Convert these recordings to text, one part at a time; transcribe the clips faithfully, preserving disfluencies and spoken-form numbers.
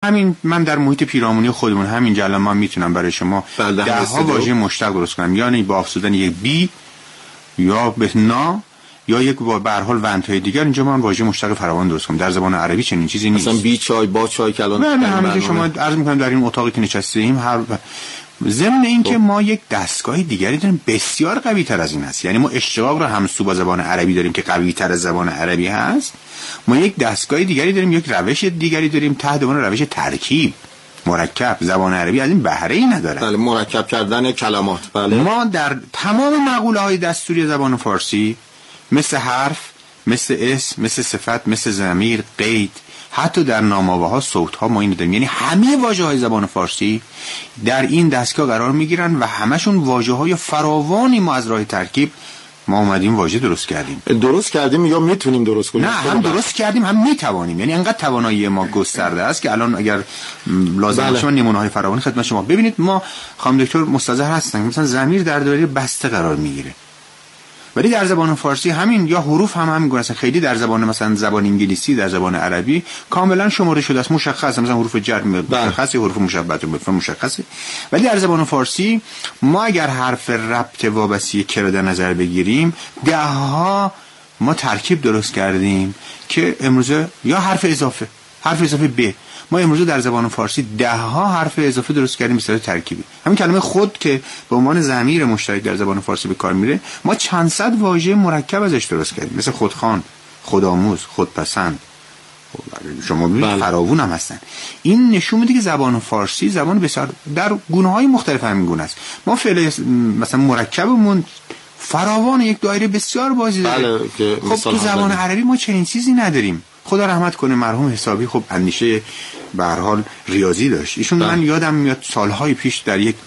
همین من در محیط پیرامونی خودمون همین الان ما میتونم برای شما ده ها واژه مشتق درست کنم، یعنی با افزودن یک بی یا به نا یا یک با به هر حال وندهای دیگر اینجا من واژه مشتق فراوان درست کنم. در زبان عربی چنین چیزی نیست. مثلا بی چای با چای کلان نه نه همین که شما عرض می‌کنم در این اتاقی که نشستیم هر ضمن این که ما یک دستگاه دیگری داریم بسیار قوی تر از این است. یعنی ما اشتقاق رو همسو با زبان عربی داریم که قوی تر از زبان عربی هست. ما یک دستگاه دیگری داریم، یک روش دیگری داریم تحت عنوان روش ترکیب مرکب. زبان عربی از این بهره ای نداره. بله، مرکب کردن کلمات. بله. ما در تمام مقوله های دستوری زبان فارسی مثل حرف، مثل اسم، مثل صفت، مثل ضمیر، قید، حتی در نام‌آواها، صوت‌ها ما اینو داریم. یعنی همه واژه‌های زبان فارسی در این دستگاه قرار می‌گیرن و همشون واژه‌های فراوانی ما از راه ترکیب ما اومدیم واژه درست کردیم. درست کردیم یا میتونیم درست کنیم؟ نه، هم درست کردیم هم میتوانیم. یعنی انقدر توانایی ما گسترده است که الان اگر لازم باشه من نمونه‌های فراوانی خدمت شما. ببینید ما خانم دکتر مستظهر هستن مثلا ضمیر در دایره بسته قرار میگیره، ولی در زبان فارسی همین یا حروف هم همین گونه است. خیلی در زبان مثلا زبان انگلیسی، در زبان عربی کاملا شماره شده است، مشخص، مثلا حروف جر مشخصه، حروف مشبعه به مشخصه. ولی در زبان فارسی ما اگر حرف ربط وابسته کرا در نظر بگیریم ده ها ما ترکیب درست کردیم که امروزه یا حرف اضافه، حرف اضافه ب، ما امروزه در زبان فارسی ده ها حرف اضافه درست کردیم به صورت ترکیبی. همین کلمه خود که به عنوان ضمیر مشترک در زبان فارسی به کار میره ما چند صد واژه مرکب ازش درست کردیم، مثل خودخوان، خودآموز، خودپسند. شما ببینید فراوون هم هستن. این نشون میده که زبان فارسی زبان بسیار در گونه‌های مختلف همین گونه است. ما فعل مثلا مرکبمون فراوان یک دایره بسیار بازی داره. بله، خب تو زبان عربی ما چنین چیزی نداریم. خدا رحمت کنه مرحوم حسابی خب اندیشه به هر حال ریاضی داشت. ایشون من یادم میاد سالهای پیش در یک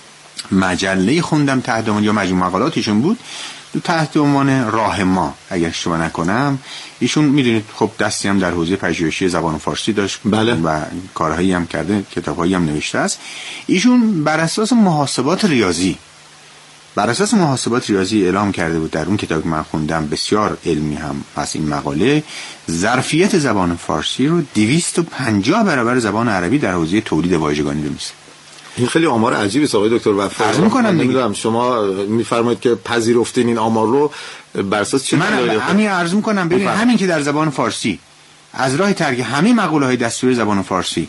مجله خوندم تحت عنوان یا مجموعه مقالاتشون بود تحت عنوان راه ما اگر اشتباه نکنم. ایشون میدونید خب دستی هم در حوزه پژوهشی زبان فارسی داشت. بله. و کارهایی هم کرده، کتابهایی هم نوشته است. ایشون بر اساس محاسبات ریاضی بر اساس محاسبات ریاضی اعلام کرده بود در اون کتابی که من خوندم، بسیار علمی هم پس این مقاله، ظرفیت زبان فارسی رو دویست و پنجاه برابر زبان عربی در حوزه تولید واژگانی دونست. این خیلی آمار عجیبی است آقای دکتر وفایی. عرض می‌کنم نمیدونم شما می‌فرمایید که پذیرفتین این آمار رو بر اساس چه؟ من همین عرض می‌کنم ببین همین که در زبان فارسی از راه ترکیب همه مقوله‌های دستوری زبان فارسی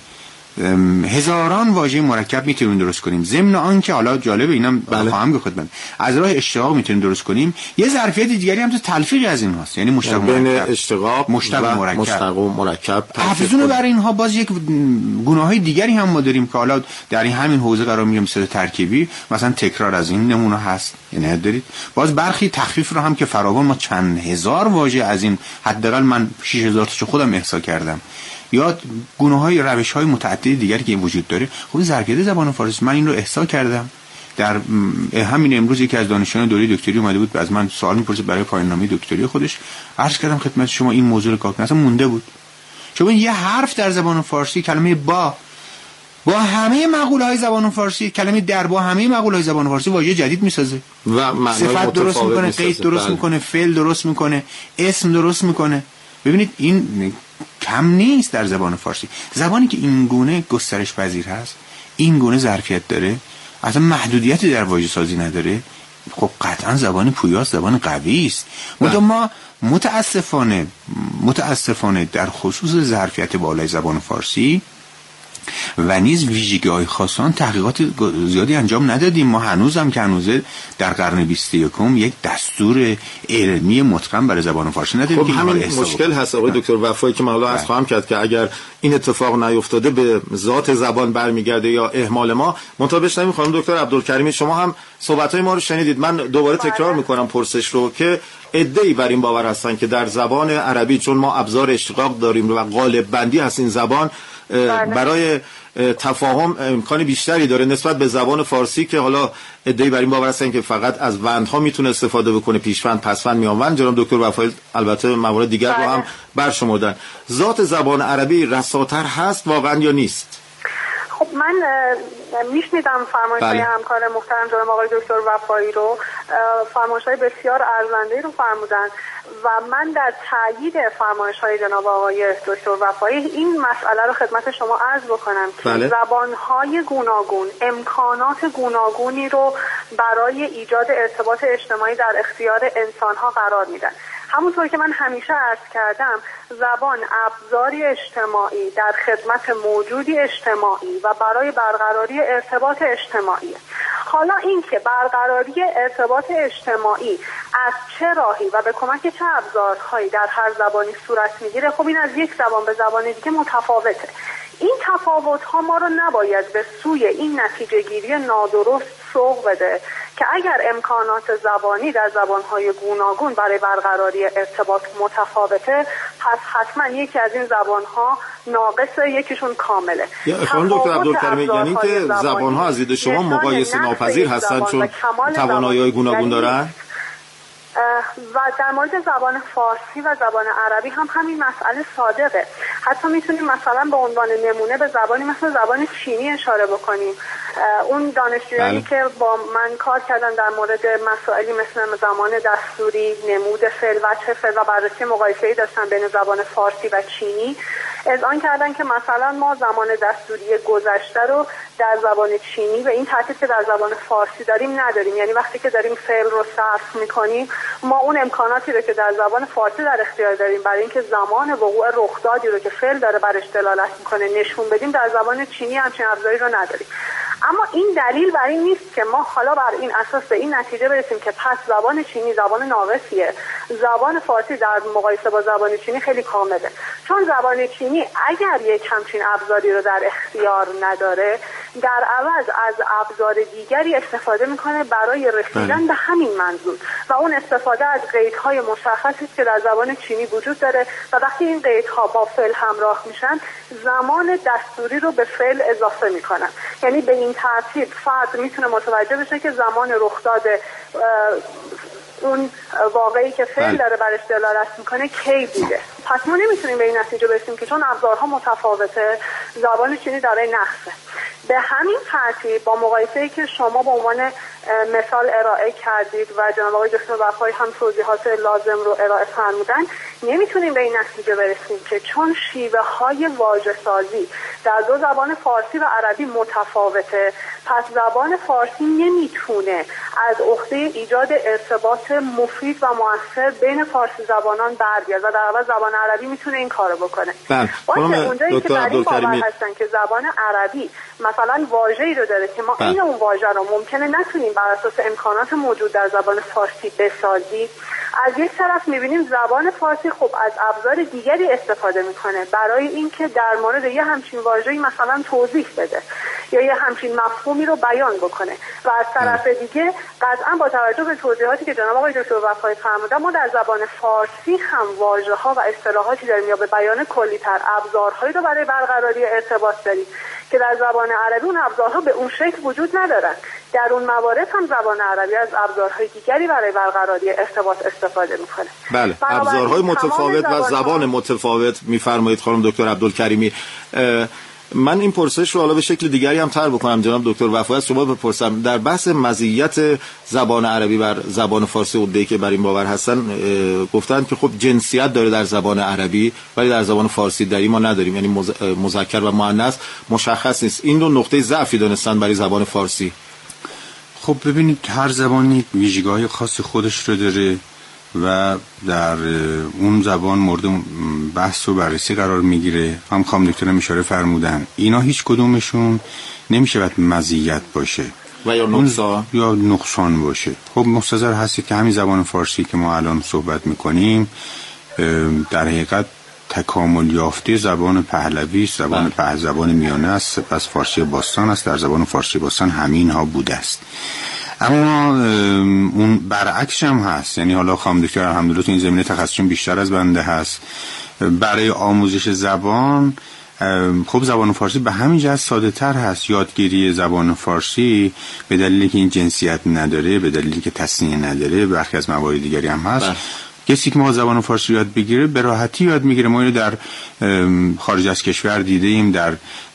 هزاران واژه مرکب میتونیم درست کنیم. ضمن آن که حالا جالب اینم بله. خواهم گفت خدمت از راه اشتقاق میتونیم درست کنیم. یه ظرفیت دیگری هم تو تلفیق از این هست، یعنی مشتق بین مرکب، اشتقاق مشتق و مرکب، مشتق و مرکب حافظون برای اینها باز یک گناههای دیگری هم ما داریم که حالا در این همین حوزه قرار میگیریم مثل ترکیبی، مثلا تکرار از این نمونه هست. یعنی دارید باز برخی تخفیف رو هم که فراوان ما چند هزار واژه از این حداقل من شش هزار تاشو خودم احصا کردم، یا گونه‌های روش‌های متعدد دیگری که وجود داره. خب ظرفیت زبان فارسی من این رو احصا کردم. در همین امروز یکی از دانشجویان دوره دکتری اومده بود از من سوال می‌پرسید برای پایان‌نامه دکتری خودش. عرض کردم خدمت شما این موضوع رو کاک اصلا مونده بود. چون یه حرف در زبان فارسی کلمه با با همه مقوله‌های زبان فارسی، کلمه در با همه مقوله‌های زبان فارسی واژه جدید می‌سازه و صفت درست می‌کنه، قید درست می‌کنه، فعل درست می‌کنه، اسم درست می‌کنه. ببینید این کم نیست در زبان فارسی. زبانی که این گونه گسترش پذیر هست، این گونه ظرفیت داره، اصلا محدودیتی در واژه سازی نداره، خب قطعا زبان پویاست، زبان قوی است. منتها ما متاسفانه متاسفانه در خصوص ظرفیت بالای زبان فارسی و نیز ویژگی‌های خاص آن تحقیقات زیادی انجام ندادیم. ما هنوز هم که هنوزه در قرن بیست و یکم یک دستور علمی متقن برای زبان فارسی نداریم. خب همین مشکل هست آقای دکتر وفایی که من حالا از خواهم کرد که اگر این اتفاق نیفتاده به ذات زبان برمیگرده یا اهمال ما. منتها نمی‌خوام دکتر عبدالکریمی شما هم صحبت‌های ما رو شنیدید. من دوباره تکرار می‌کنم پرسش رو که عده‌ای بر این باور هستن که در زبان عربی چون ما ابزار اشتقاق داریم و قالب بندی هست این زبان برای تفاهم امکان بیشتری داره نسبت به زبان فارسی که حالا عده‌ای بر این باور هستن که فقط از وندها میتونه استفاده بکنه، پیشوند، پسوند، میانوند. جناب دکتر وفایی البته موارد دیگر رو هم برشمردن. ذات زبان عربی رساتر هست واقعا یا نیست؟ خب من میشنیدم فرمایش‌های همکار محترم جناب آقای دکتر وفایی رو، فرمایش‌های بسیار ارزنده رو فرمودن و من در تایید فرمایش‌های جناب آقای دکتر وفایی این مسئله رو خدمت شما عرض بکنم که بله. زبان‌های گوناگون امکانات گوناگونی رو برای ایجاد ارتباط اجتماعی در اختیار انسان‌ها قرار میدن. همونطور که من همیشه عرض کردم زبان ابزاری اجتماعی در خدمت موجودی اجتماعی و برای برقراری ارتباط اجتماعی. حالا این که برقراری ارتباط اجتماعی از چه راهی و به کمک چه ابزارهایی در هر زبانی صورت میگیره، خب این از یک زبان به زبان دیگه متفاوته. این تفاوت‌ها ما رو نباید به سوی این نتیجه گیری نادرست سوق بده که اگر امکانات زبانی در زبان‌های گوناگون برای برقراری ارتباط متفاوته، پس حتما یکی از این زبان‌ها ناقصه، یکیشون کامله. خانم دکتر عبدالکریمی، یعنی که زبان‌ها از دید شما مقایسه ناپذیر هستن چون توانایی‌های گوناگون دارن؟ و در مورد زبان فارسی و زبان عربی هم همین مسئله صادقه. حتی میتونیم مثلا به عنوان نمونه به زبانی مثل زبان چینی اشاره بکنیم. اون دانشجویانی که با من کار کردن در مورد مسائلی مثل زمان دستوری، نمود فعل، وجه فعل و بررسی مقایسه‌ای داشتن بین زبان فارسی و چینی، اذعان کردن که مثلا ما زمان دستوری گذشته رو در زبان چینی به این ترتیب که در زبان فارسی داریم نداریم. یعنی وقتی که داریم فعل رو صرف میکنیم ما اون امکاناتی رو که در زبان فارسی در اختیار داریم برای اینکه زمان وقوع رخدادی رو که فعل داره برش دلالت میکنه نشون بدیم، در زبان چینی همچین ابزاری رو نداریم. اما این دلیل برای این نیست که ما حالا بر این اساس به این نتیجه برسیم که پس زبان چینی زبان ناقصیه، زبان فارسی در مقایسه با زبان چینی خیلی کامله. چون زبان چینی اگر یک همچین ابزاری رو در اختیار نداره، در عوض از ابزار دیگری استفاده میکنه برای رسیدن به همین منظور و اون استفاده از قیدهای مشخصی است که در زبان چینی وجود داره و وقتی این قیدها با فعل همراه میشن زمان دستوری رو به فعل اضافه میکنن. یعنی به این ترتیب فرد میتونه متوجه بشه که زمان رخداد اون واقعی که فعل داره برش دلالت میکنه کی بوده. پس ما نمیتونیم به این نتیجه برسیم که چون ابزارها متفاوته زبان چینی دارای نقصه. به همین ترتیب با مقایسه‌ای که شما به عنوان مثال ارائه کردید و جناب آقای دکتر وفایی هم توضیحات لازم رو ارائه فرمودن، نمیتونیم به این نتیجه برسیم که چون شیوه های واژه سازی در دو زبان فارسی و عربی متفاوته، پس زبان فارسی نمیتونه از عهده ایجاد ارتباط مفید و مؤثر بین فارسی زبانان بر بیاد و در عوض زبان عربی میتونه این کارو بکنه. بله. اونجایی که در این باور هستن که زبان عربی مثلا واژه‌ای رو داره که ما این اون واژه رو ممکنه نتونیم بر اساس امکانات موجود در زبان فارسی بسازیم، از یک طرف می‌بینیم زبان فارسی خب از ابزار دیگری استفاده می‌کنه برای اینکه در مورد یه همچین واژه‌ای مثلا توضیح بده یا یه همچین مفهومی رو بیان بکنه و از طرف دیگه قطعا با توجه به توضیحاتی که جناب آقای دکتر وفایی فرمودن ما در زبان فارسی هم واژه‌ها و اصطلاحاتی داریم یا به بیان کلی‌تر ابزارهایی رو برای برقراری ارتباط داریم که در زبان عربی اون ابزارها به اون شکل وجود ندارن. در اون موارد هم زبان عربی از ابزارهای دیگری برای برقراری ارتباط استفاده میکنه. بله، ابزارهای متفاوت و زبان متفاوت میفرمایید خانم دکتر عبدالکریمی. من این پرسش رو حالا به شکل دیگری هم طرح بکنم جناب دکتر وفایی، از شما بپرسم در بحث مزیت زبان عربی بر زبان فارسی عده‌ای که بر این باور هستن گفتن که خب جنسیت داره در زبان عربی ولی در زبان فارسی داری ما نداریم، یعنی مذکر و مؤنث مشخص نیست. این رو نقطه ضعفی دونستن برای زبان فارسی. خب ببینید هر زبانی ویژگی‌های خاص خودش رو داره و در اون زبان مورد بحث و بررسی قرار میگیره. هم خانم دکتر هم اشاره فرمودن اینا هیچ کدومشون نمیشه باید مزیت باشه و یا نقصان یا نقصان باشه. خب مستظر هستید که همین زبان فارسی که ما الان صحبت میکنیم در حقیقت تکامل یافته زبان پهلوی است، زبان پهلوی زبان میانه است، سپس فارسی باستان است. در زبان فارسی باستان همین ها بوده است. اما اون برعکس هم هست، یعنی حالا خانم دکتر الحمدلله تو این زمینه تخصصشون بیشتر از بنده هست. برای آموزش زبان خب زبان فارسی به همین جهت ساده تر هست. یادگیری زبان فارسی به دلیلی که این جنسیت نداره، به دلیلی که تصنیع نداره، برخی از موارد دیگری هم هست، کسی که ما زبان فارسی یاد بگیره به راحتی یاد میگیره. ما اینو در خارج از کشور دیدیم، در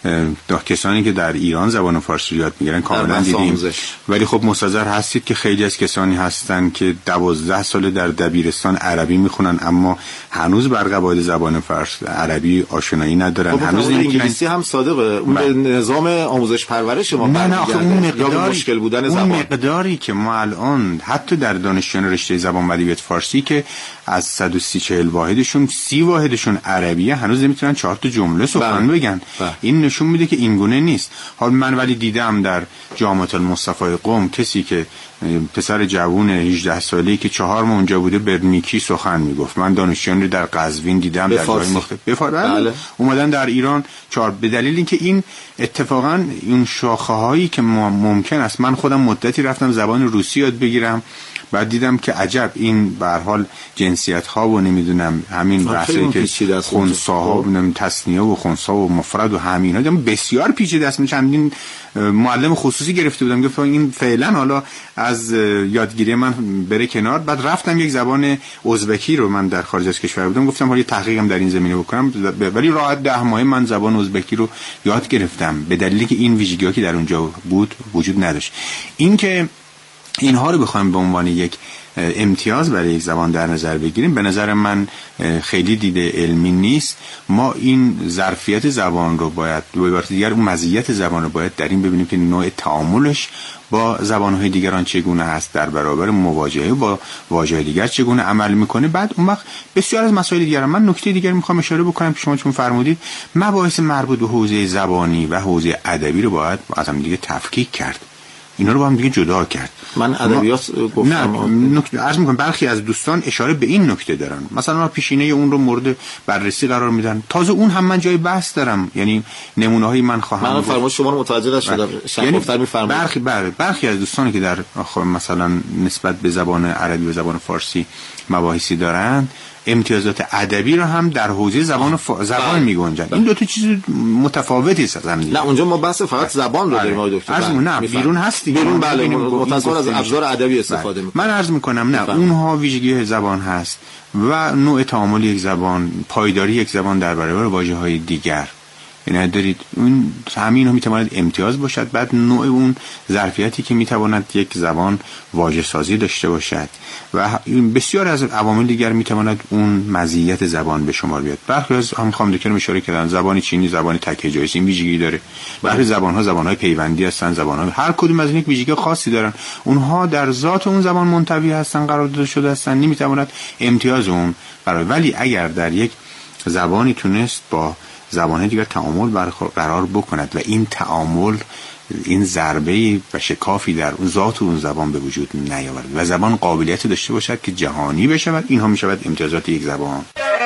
کسانی که در ایران زبان فارسی یاد میگیرن کاملا دیدیم. ولی خب مستحضر هستید که خیلی از کسانی هستن که دوازده سال در دبیرستان عربی میخونن اما هنوز بر قواعد زبان فارسی عربی آشنایی ندارن. خب هنوز انگلیسی هم صادقه اون به نظام آموزش پرورش ما نه نه اون مقداری مشکل بودن اون زبان مقداری که ما الان حتی در دانشجویان رشته زبان و ادبیات فارسی که از صد و سی چهل واحدشون سی واحدشون عربیه هنوز نمیتونن چهار تا جمله سخن بگن. بله. این نشون میده که این گونه نیست. حال من ولی دیدم در جامعه المصطفی قم کسی که پسر جوون هجده ساله‌ای که چهار ماه اونجا بوده برنیکی سخن میگفت. من دانشجویان رو در قزوین دیدم در جای مختلف بفرمایید بله. اومدن در ایران چهار به دلیل اینکه این اتفاقا این شاخه هایی که ممکن است. من خودم مدتی رفتم زبان روسی یاد بگیرم، بعد دیدم که عجب این به هر حال جنسیت ها و نمیدونم همین بحثی که خنثاها و تثنیه و خنثا و مفرد و همینا دیدم بسیار پیچیده است. من چندین معلم خصوصی گرفته بودم گفتم این فعلا حالا از یادگیری من بره کنار. بعد رفتم یک زبان ازبکی رو، من در خارج از کشور بودم، گفتم حالا تحقیقم در این زمینه بکنم، ولی راحت ده ماه من زبان ازبکی رو یاد گرفتم به دلیلی که این ویژگی‌ها که در اونجا بود وجود نداشت. این که اینها رو بخوایم به عنوان یک امتیاز برای یک زبان در نظر بگیریم به نظر من خیلی دیده علمی نیست. ما این ظرفیت زبان رو باید به عبارت دیگر اون مزیت زبان رو باید در این ببینیم که نوع تعاملش با زبان‌های دیگران چگونه هست، در برابر مواجهه با واژه‌های دیگر چگونه عمل میکنه. بعد اون وقت بسیار از مسائل دیگر من نکته دیگر میخوام اشاره بکنم که شما چون فرمودید مباحث مربوط به حوزه زبانی و حوزه ادبی رو باید از هم دیگه تفکیک کرد، اینا رو با هم دیگه جدا کرد. من ادبیات گفتم نه نکته عرض میکنم برخی از دوستان اشاره به این نکته دارن، مثلا پیشینه اون رو مورد بررسی قرار میدن، تازه اون هم من جای بحث دارم، یعنی نمونه هایی من خواهم من فرمایش شما رو متوجه شدم. شفافتر میفرمایید. برخی بر برخی از دوستانی که در مثلا نسبت به زبان عربی و زبان فارسی مباحثی دارن امتیازات ادبی رو هم در حوزه زبان ف... زبان میگنجن. این دو تا چیز متفاوتی هست. نه اونجا ما بحث فقط زبان رو داریم آقای دکتر. عرض نه بیرون هستی بیرون بله متصل از ابزار ادبی استفاده میکنه. من عرض میکنم نه بفرم. اونها ویژگی زبان هست و نوع تعامل یک زبان، پایداری یک زبان در برابر واژه‌های دیگر. یعنی دارید اون همین هم میتواند امتیاز باشد. بعد نوع اون ظرفیتی که میتواند یک زبان واژه سازی داشته باشد و بسیار از عوامل دیگر میتواند اون مزیت زبان به شمار بیاد. برخی از هم خواهم دکتر اشاره کردن زبان چینی زبان تک هجایی این ویژگی داره. برخی زبان‌ها زبان‌های پیوندی هستن، زبان‌ها هر کدوم از این یک ویژگی خاصی دارن. اونها در ذات اون زبان منطوی هستن، قرار داده شده هستن، نمیتواند امتیاز اون برای. ولی اگر در یک زبانی تونست با زبان‌های دیگر تعامل برقرار بکند و این تعامل این ضربه و شکافی در اون ذات اون زبان به وجود نیاورد و زبان قابلیت داشته باشد که جهانی بشود، اینها میشود امتیازات یک زبان.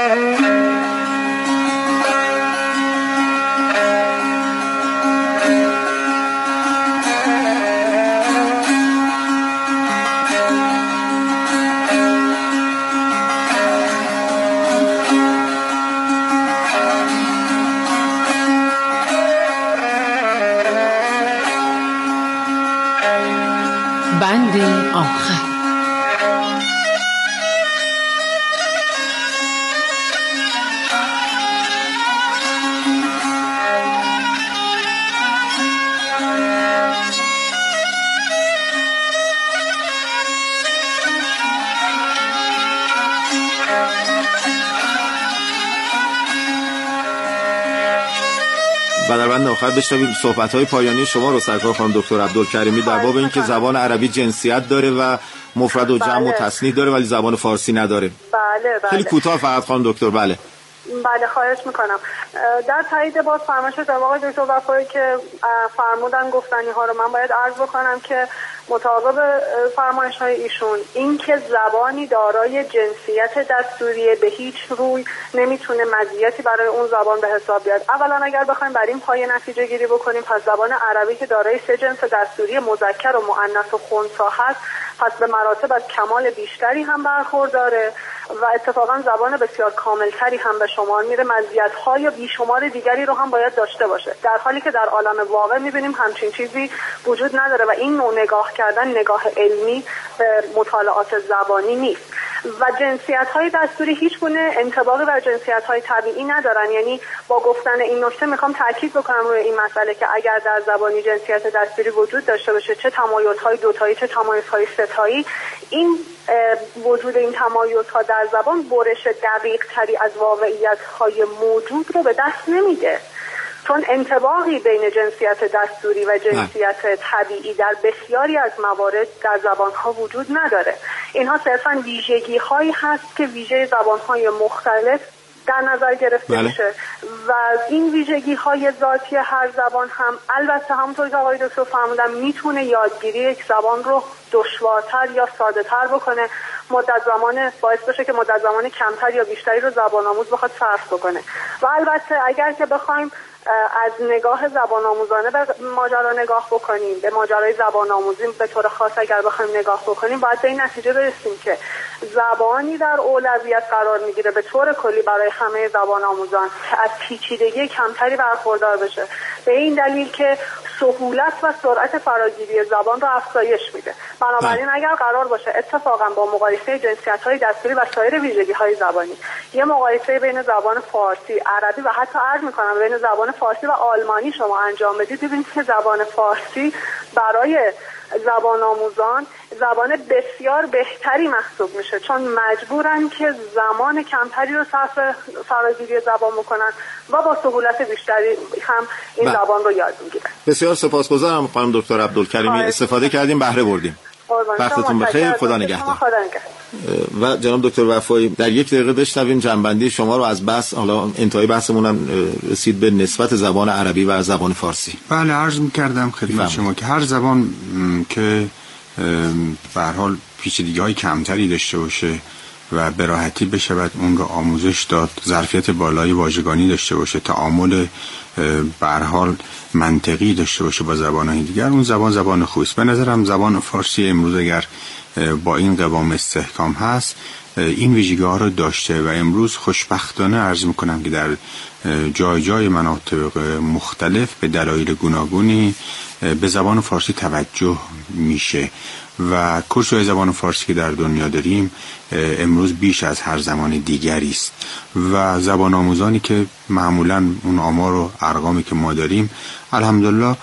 بند آخر. و در بند آخر بشنویم صحبت‌های پایانی شما رو سرکار خانم دکتر عبدالکریمی در باب اینکه زبان عربی جنسیت داره و مفرد و جمع و تصنیع داره ولی زبان فارسی نداره. بله بله. خیلی کوتاه فقط خانم دکتر. بله. بله خواهش میکنم. در تایید باز فرمایش جناب آقای دکتر وفایی که فرمودن گفتنی ها رو من باید عرض بکنم که مطابق فرمایش های ایشون این که زبانی دارای جنسیت دستوری به هیچ روی نمیتونه مزیتی برای اون زبان به حساب بیاد. اولا اگر بخوایم بر این پایه نتیجه گیری بکنیم پس زبان عربی که دارای سه جنس دستوری مذکر و مؤنث و خنثی هست پس به مراتب از کمال بیشتری هم برخورداره و اتفاقا زبان بسیار کاملتری هم به شمار میره، مزیت‌های بیشمار دیگری رو هم باید داشته باشه، در حالی که در عالم واقع میبینیم همچین چیزی وجود نداره و این نوع نگاه کردن نگاه علمی به مطالعات زبانی نیست. و جنسیت های دستوری هیچ گونه انطباقی بر جنسیت های طبیعی ندارن. یعنی با گفتن این نکته میخوام تاکید بکنم روی این مسئله که اگر در زبانی جنسیت دستوری وجود داشته باشه، چه تمایزهای دوتایی چه تمایزهای ستایی، این وجود این تمایزها در زبان برش دقیق تری از واقعیت های موجود رو به دست نمیده، چون انطباقی بین جنسیت دستوری و جنسیت طبیعی در بسیاری از موارد در زبانها وجود نداره. اینها صرفاً ویژگی هایی هست که ویژه زبانهای مختلف در نظر گرفته میشه و این ویژگی های ذاتی هر زبان هم البته همونطور که آقای دکتر فرمودن میتونه یادگیری یک زبان رو دشوارتر یا ساده تر بکنه، مدت زمان باعث بشه که مدت زمان کمتر یا بیشتری رو زبان آموز بخواد صرف بکنه. و البته اگر که بخوایم از نگاه زبان آموزانه به ماجرا نگاه بکنیم، به ماجرای زبان آموزی به طور خاص اگر بخوایم نگاه بکنیم، باید به این نتیجه برسیم که زبانی در اولویت قرار میگیره به طور کلی برای همه زبان آموزان که از پیچیدگی کمتری برخوردار بشه، به این دلیل که سهولت و سرعت فراگیری زبان رو افزایش میده. بنابراین اگر قرار باشه اتفاقا با مقایسه جنسیت‌های دستوری و سایر ویژگی‌های زبانی یه مقایسه بین زبان فارسی، عربی و حتی عرض می‌کنم بین زبان فارسی و آلمانی شما انجام بدید، ببینید که زبان فارسی برای زبان آموزان زبان بسیار بهتری محسوب میشه، چون مجبورن که زمان کمتری رو صرف فراگیری زبان بکنن و با سهولت بیشتری هم این با. زبان رو یاد میگیرن. بسیار سپاسگزارم خانم دکتر عبدالکریمی، استفاده کردیم، بهره بردیم. وقتتون بخیر، خدا نگهدار. و جناب دکتر وفایی در یک دقیقه بشنویم جنبندی شما رو از بحث، حالا انتهای بحثمون هم رسید به نسبت زبان عربی و زبان فارسی. بله، عرض می‌کردم خدمت شما که هر زبان که به هر حال پیچیدگی‌های کمتری داشته باشه و به راحتی بشه بعد اون رو آموزش داد، ظرفیت بالای واژگانی داشته باشه، تعامل به هر حال منطقی داشته باشه با زبان‌های دیگر، اون زبان زبان خوبی است. به نظرم زبان فارسی امروز اگر با این قوام استحکام هست این ویژگی‌ها رو داشته و امروز خوشبختانه عرض می‌کنم که در جای جای مناطق مختلف به دلایل گوناگونی به زبان فارسی توجه میشه و کورس‌های زبان فارسی که در دنیا داریم امروز بیش از هر زمان دیگری است و زبان آموزانی که معمولاً اون آمار و ارقامی که ما داریم الحمدلله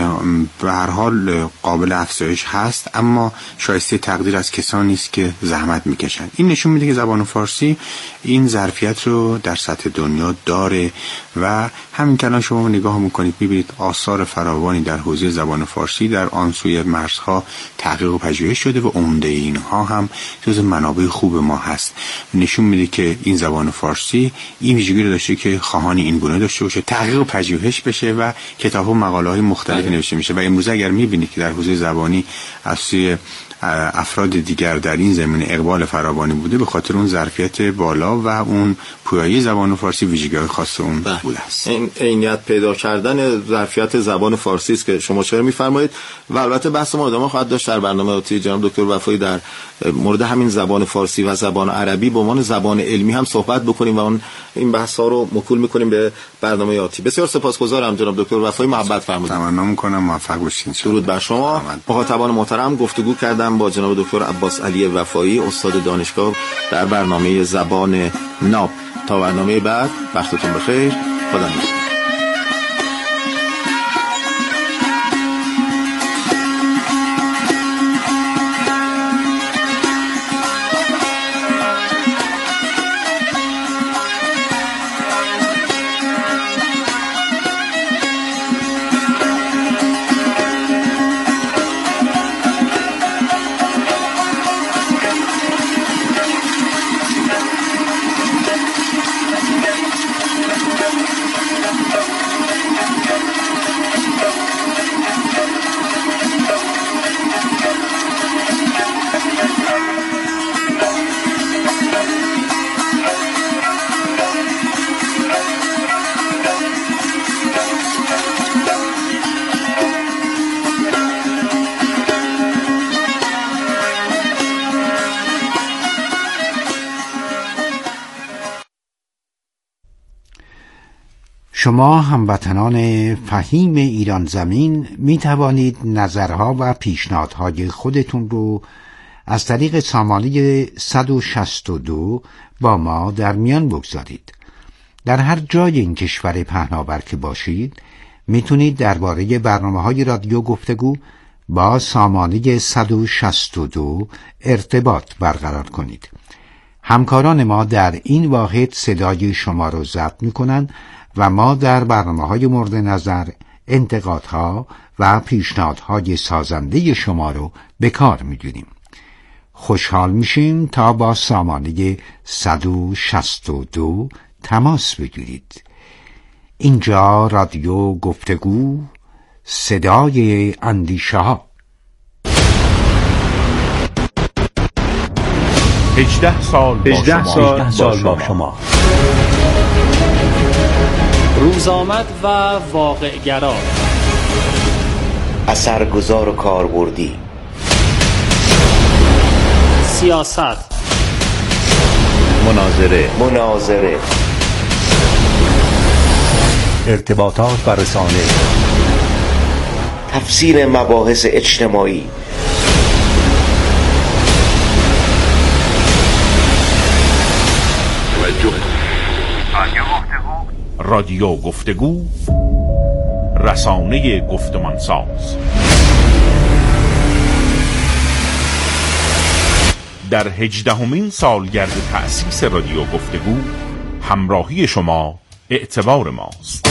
به هر حال قابل افزایش هست، اما شایسته تقدیر از کسانی است که زحمت میکشن. این نشون میده که زبان فارسی این ظرفیت رو در سطح دنیا داره و همین که الان شما نگاه میکنید میبینید آثار فراوانی در حوزه زبان فارسی در آن سوی مرزها تحقیق و پژوهش شده و عمده اینها هم جز منابع خوب ما هست. نشون میده که این زبان فارسی این ویژگی رو داشته که خواهانی این گونه داشته باشه، تحقیق و پژوهش بشه و کتاب و مقاله‌های مختلف نوشته میشه و امروز اگر میبینید که در حوزه زبانی از سوی افراد دیگر در این زمینه اقبال فراوانی بوده به خاطر اون ظرفیت بالا و اون پویایی زبان فارسی ویژگی‌های خاص اون بوده است. این عینیت پیدا کردن ظرفیت زبان فارسی است که شما چرا می‌فرمایید و البته بحث ما ادامه خواهد داشت در برنامه آتی. جناب دکتر وفایی در مورد همین زبان فارسی و زبان عربی به عنوان زبان علمی هم صحبت بکنیم و اون این بحث‌ها رو موکول می‌کنیم به برنامه آتی. بسیار سپاسگزارم جناب دکتر وفایی، محبت فرمودید. تمنا می‌کنم موفق باشین. درود بر شما. مخاطبان محترم، گفتگو کردم با جناب دکتر عباس علی وفایی، استاد دانشگاه در برنامه زبان ناب. تا برنامه بعد وقتتون بخیر، خدا نگهدار. شما هموطنان فهیم ایران زمین می توانید نظرها و پیشنهادهای خودتون رو از طریق سامانه صد و شصت و دو با ما در میان بگذارید. در هر جای این کشور پهناور که باشید میتونید درباره برنامه‌های رادیو گفتگو با سامانه صد و شصت و دو ارتباط برقرار کنید. همکاران ما در این واحد صدای شما رو ضبط میکنند و ما در برنامه‌های مورد نظر انتقادها و پیشنهادهای سازنده شما رو به کار میگیریم. خوشحال میشیم تا با سامانه صد و شصت و دو تماس بگیرید. اینجا رادیو گفتگو، صدای اندیشه ها. هجده سال با هجده شما, سال با شما. روز آمد و واقع گرا، اثرگذار و کاربردی، سیاست، مناظره مناظره ارتباطات و رسانه، تفسیر مباحث اجتماعی، رادیو گفتگو، رسانه گفتمانساز. در هجدهمین سالگرد تأسیس رادیو گفتگو همراهی شما اعتبار ماست.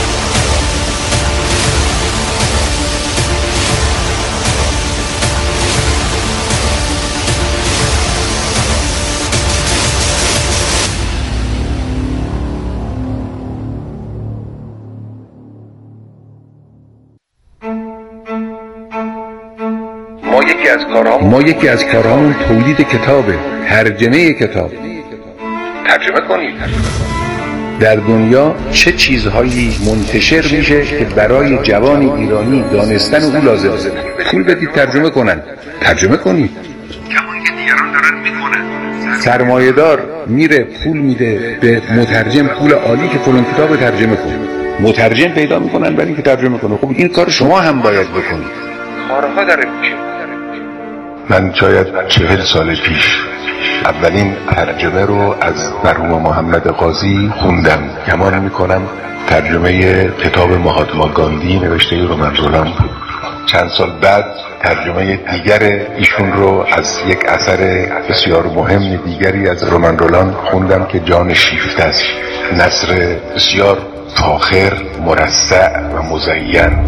ما یکی از کارهامون ما یکی از کارهامون تولید کتابه، ترجمه کتاب. ترجمه کنید. در دنیا چه چیزهایی منتشر میشه که برای جوان ایرانی دانستن او لازمه؟ پول بدید ترجمه کنن. ترجمه کنید. کمون که دیگران دارن میکنن. سرمایه‌دار میره پول میده به مترجم، پول عالی که فلان کتاب ترجمه کنه. مترجم پیدا میکنن برای اینکه ترجمه کنه. خب این کار شما هم باید بکنید. کارها داره میشه. من شاید چهل سال پیش اولین ترجمه رو از مرحوم محمد قاضی خوندم. گمان میکنم ترجمه کتاب مهاتما گاندی نوشته رومن رولان بود. چند سال بعد ترجمه دیگر ایشون رو از یک اثر بسیار مهم دیگری از رومن رولان خوندم که جان شیفته است. نثر بسیار فاخر، مرصع و مزین.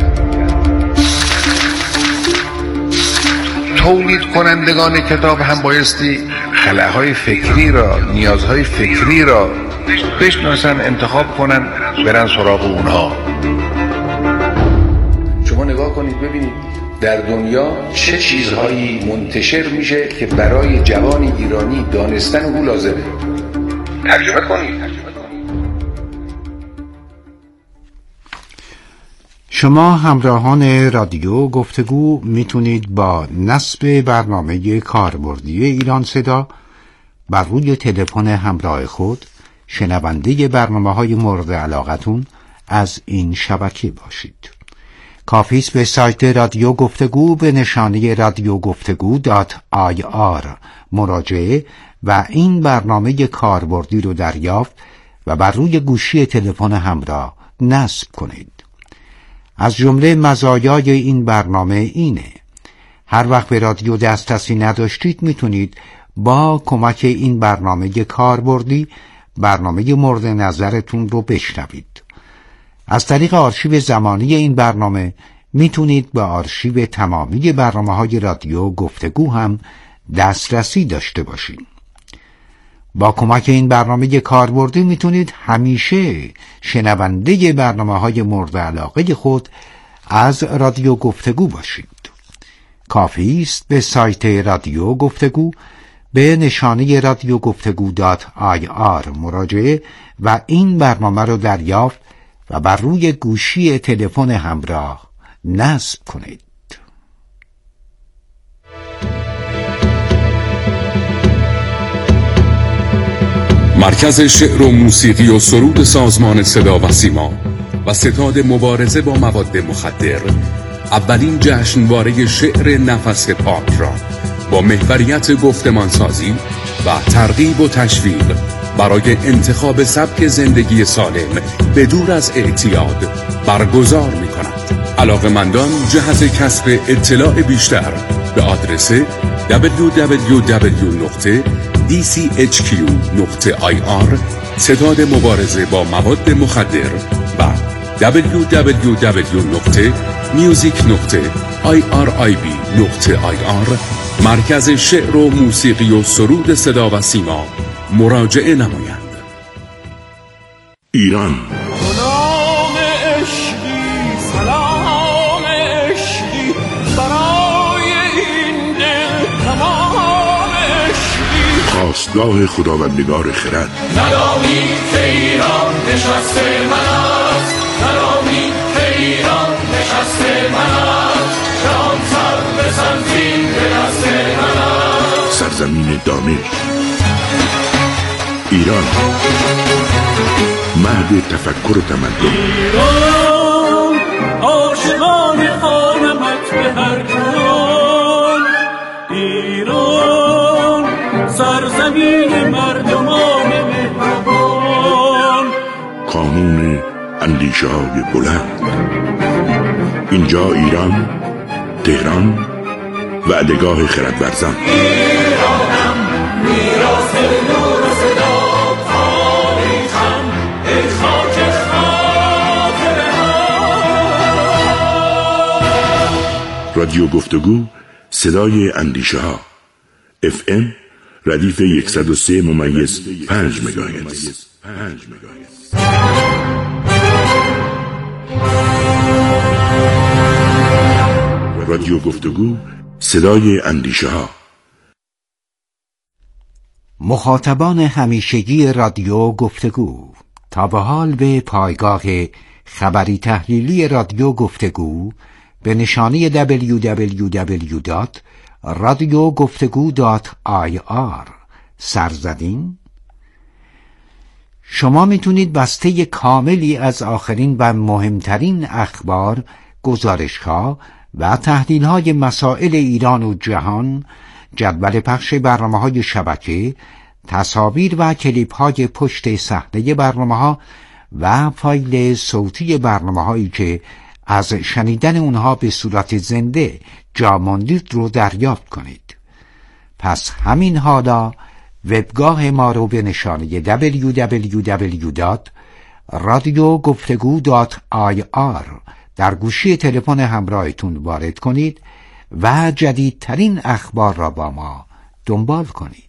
تولید کنندگان کتاب هم بایستی خلاهای فکری را، نیازهای فکری را بشناسن، انتخاب کنن، برن سراغ اونها. شما نگاه کنید ببینید در دنیا چه چیزهایی منتشر میشه که برای جوان ایرانی دانستن او لازمه. ترجمه کنید. شما همراهان رادیو گفتگو میتونید با نصب برنامه کاربردی ایران صدا بر روی تلفن همراه خود شنونده برنامه‌های مورد علاقتون از این شبکه باشید. کافی است به سایت رادیو گفتگو به نشانه رادیو گفتگو دات آی آر مراجعه و این برنامه کاربردی رو دریافت و بر روی گوشی تلفن همراه نصب کنید. از جمله مزایای این برنامه اینه: هر وقت به رادیو دسترسی نداشتید میتونید با کمک این برنامه کاربردی برنامه مورد نظرتون رو بشنوید. از طریق آرشیو زمانی این برنامه میتونید به آرشیو تمامی برنامه‌های رادیو گفتگو هم دسترسی داشته باشید. با کمک این برنامه کاربردی میتونید همیشه شنونده برنامه‌های مورد علاقه خود از رادیو گفتگو باشید. کافی است به سایت رادیو گفتگو به نشانه رادیو گفتگو دات آی آر مراجعه و این برنامه رو دریافت و بر روی گوشی تلفن همراه نصب کنید. مرکز شعر و موسیقی و سرود سازمان صدا و سیما و ستاد مبارزه با مواد مخدر اولین جشنواره شعر نفس پاک را با محوریت گفتمانسازی و ترغیب و تشویق برای انتخاب سبک زندگی سالم بدور از اعتیاد برگزار می کند. علاقه‌مندان جهت کسب اطلاع بیشتر به آدرس دبلیو دبلیو دبلیو دات دی سی اچ کیو دات آی آر ستاد مبارزه با مواد مخدر و دبلیو دبلیو دبلیو دات میوزیک دات آی آر آی بی دات آی آر مرکز شعر و موسیقی و سرود صدا و سیما مراجعه نمایند. ایران سلام عشقی سلام عشقی برای این دل تمام عشقی خواستگاه خداوندگار خرد. ندانی که ایران نشسته من است، ندانی که ایران نشسته من است، جهان سر به سنزین به دست من است. سرزمین دانش ایران، مهد تفکر و تمدن. ایران عاشقان خانمت به هر جان، ایران سرزمین مردمان مهربان. قانون اندیشه های بلند. اینجا ایران، تهران، وعدگاه خردورزان. ایرانم میراث نور و صدا، تاریخم ای خاک خاطره ها. رادیو گفتگو، صدای اندیشه ها. اف ام ردیف صد و سه ممیز پنج مگاهرتز. رادیو گفتگو، صدای اندیشه ها. مخاطبان همیشگی رادیو گفتگو، تا به حال به پایگاه خبری تحلیلی رادیو گفتگو به نشانی دبلیو دبلیو دبلیو دات رادیو گفتگو دات آی آر سر زدین؟ شما میتونید بسته کاملی از آخرین و مهمترین اخبار، گزارش‌ها و تحلیل‌های مسائل ایران و جهان، جدول پخش برنامه‌های شبکه، تصاویر و کلیپ‌های پشت صحنه برنامه‌ها و فایل صوتی برنامه‌هایی که از شنیدن اونها به صورت زنده جا ماندید رو دریافت کنید. پس همین حالا وبگاه ما رو به نشانی دبلیو دبلیو دبلیو دات رادیو گفتگو دات آی آر در گوشی تلفن همراهتون وارد کنید و جدیدترین اخبار را با ما دنبال کنید.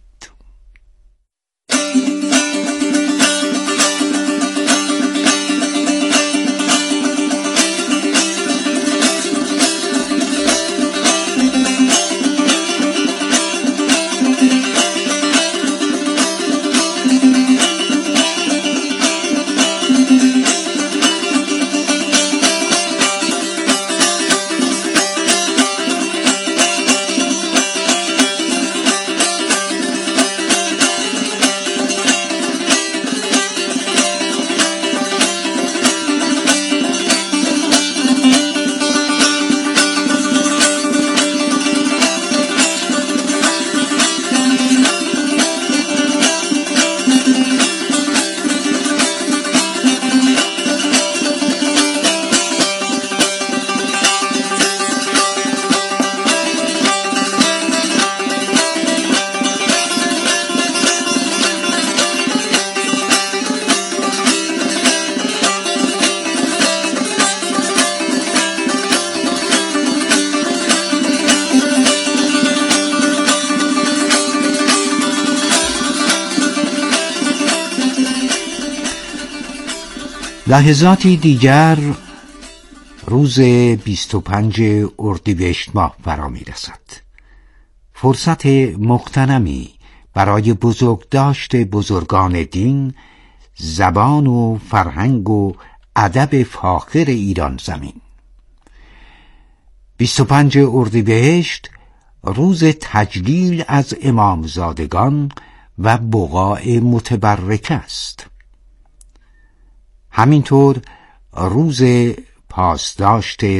لحظاتی دیگر روز بیست و پنج اردیبهشت ماه فرا می رسد. فرصت مغتنمی برای بزرگداشت بزرگان دین، زبان و فرهنگ و ادب فاخر ایران زمین. بیست و پنج اردیبهشت روز تجلیل از امامزادگان و بقاع متبرک است. همینطور روز پاسداشت